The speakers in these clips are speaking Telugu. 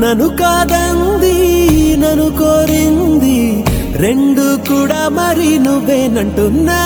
నన్ను కాదంది నన్ను కోరింది రెండు కూడా మరి నువ్వేనంటున్నా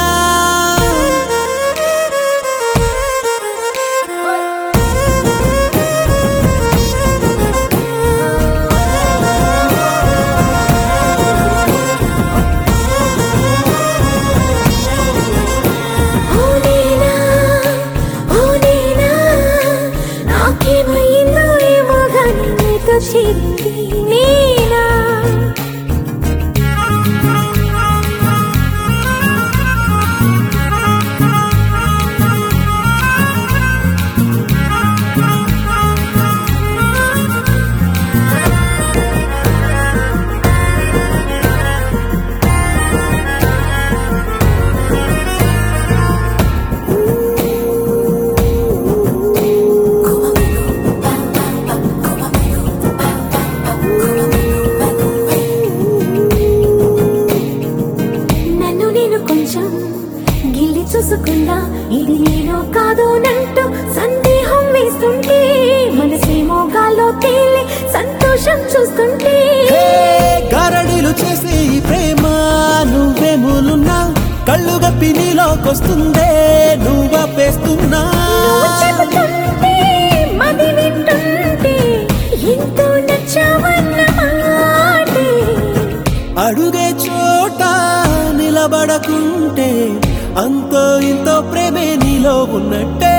చూసుకున్నా ఇది నేను కాదు నంటూ సందేహం వేస్తుంటే మనసేమో గాల్లో తేలి సంతోషం చూస్తుంటే గారడీలు చేసే ఈ ప్రేమ నువ్వే మూలున్నా కళ్ళు గప్పి నీలోకొస్తుందే నువ్వేస్తున్నా చెబుతుంటే మది వింటుంటే ఎంతో నచ్చావన్న మాటే అడుగే చోట నిలబడకుంటే అంతో ఇంతో ప్రేమే నీలో ఉన్నట్టే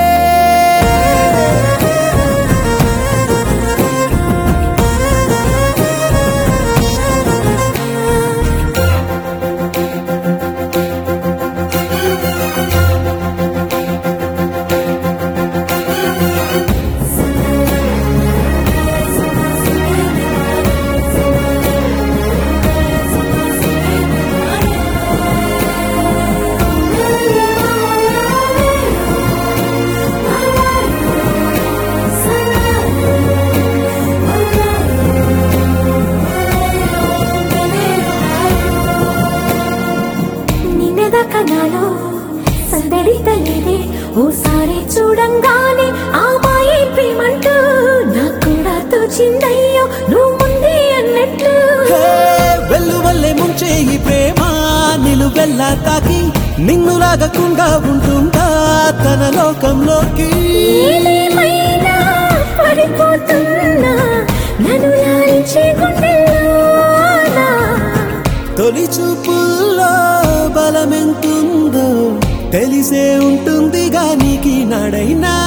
కనాలో సందడి తల్లిదే ఓసారి చూడంగానే ఆ మాయే ప్రేమంటూ నాకు కూడా తోచిందయ్యో నువ్వు ముందే అన్నట్టు వెళ్ళు వల్లే ముంచే ఈ ప్రేమ నిలువెల్లా తాకి నిన్ను లాగకుండా ఉంటుందా తన లోకంలోకి ఏమైనా పడిపోతున్నా నన్ను లాలించే గుండెల్లోనా తొలి చూపుల్లో బలమెంతుందో తెలిసే ఉంటుందిగా నీకి నాడైనా